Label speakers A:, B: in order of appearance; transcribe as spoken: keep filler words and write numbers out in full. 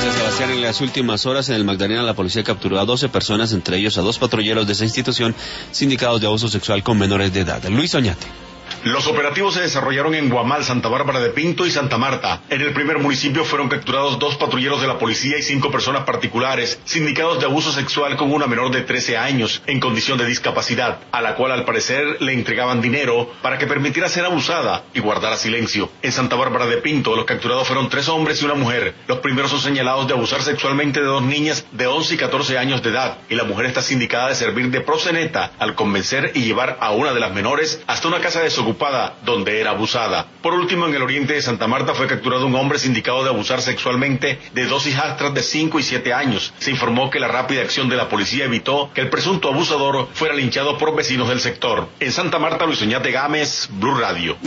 A: Gracias, Sebastián. En las últimas horas en el Magdalena la policía capturó a doce personas, entre ellos a dos patrulleros de esa institución sindicados de abuso sexual con menores de edad. Luis Oñate.
B: Los operativos se desarrollaron en Guamal, Santa Bárbara de Pinto y Santa Marta. En el primer municipio fueron capturados dos patrulleros de la policía y cinco personas particulares, sindicados de abuso sexual con una menor de trece años, en condición de discapacidad, a la cual al parecer le entregaban dinero para que permitiera ser abusada y guardara silencio. En Santa Bárbara de Pinto, los capturados fueron tres hombres y una mujer. Los primeros son señalados de abusar sexualmente de dos niñas de once y catorce años de edad, y la mujer está sindicada de servir de proxeneta al convencer y llevar a una de las menores hasta una casa desocupada donde era abusada. Por último, en el oriente de Santa Marta fue capturado un hombre sindicado de abusar sexualmente de dos hijastras de cinco y siete años. Se informó que la rápida acción de la policía evitó que el presunto abusador fuera linchado por vecinos del sector. En Santa Marta, Luis Oñate Gámez, Blue Radio.